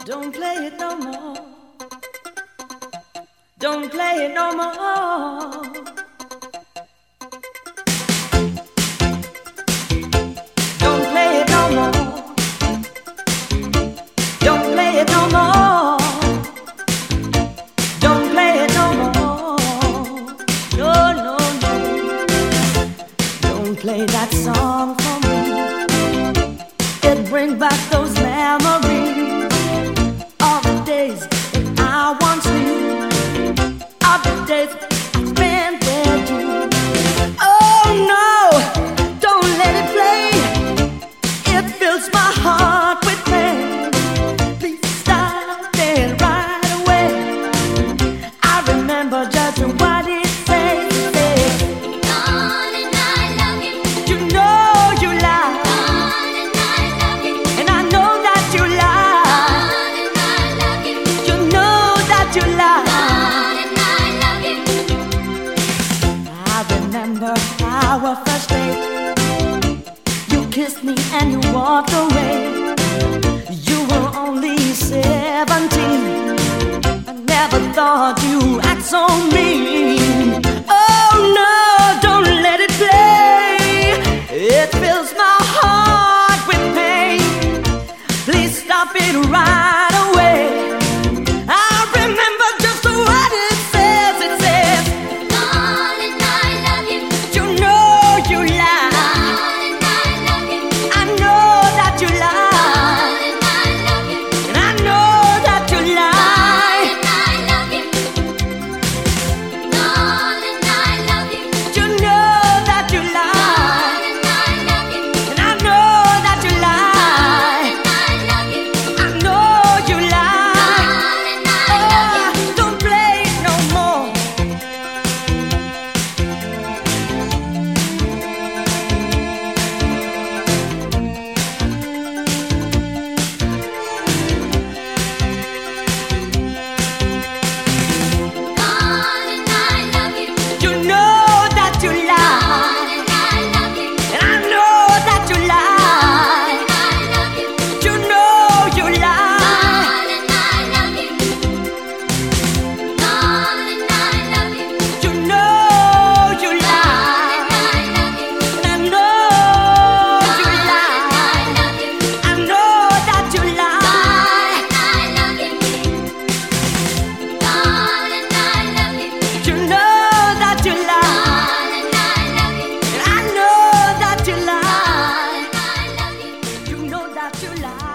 Don't play it no more. Don't play it no more. Don't play it no more. Don't play it no more. Don't play it no more. No, no, no. Don't play that song for me. It brings back those memories of the days that I once knew, of the days I spent with you. Oh no, don't let it play. It fills my heart with pain. Please stop it right away. I remember just what it said. Gone and I love you. You know you lie. Gone and I love you. And I know that you lie. Gone and I love you. You know that you lie. Gone and I love you. I remember our first date. You kissed me and you walked away. You were only 17. I never thought you act so mean. Oh no, don't let it play. It fills my heart with pain. Please stop it right away. I remember just what it says. It says, Gone and I love you. you know you lie. Gone and I love you. I know that you lie. Gone and I love you. And I know that you lie. Gone and I love you. Gone and I love you. You know that you lie. Gone and I love you. And I know that you lie. Gone and I love you. I know you lie. Gone and I love you. Oh, don't play no more. Gone and I love you. You know that you lie. Gone and I love you. And I know that you lie. Gone and I love you. You know you lie. Gone and I love you. Gone and I love you. You know you lie. Gone and I love you. And I know you lie. I know that you lie. You know that you lie. And I know that you lie. You know that you lie.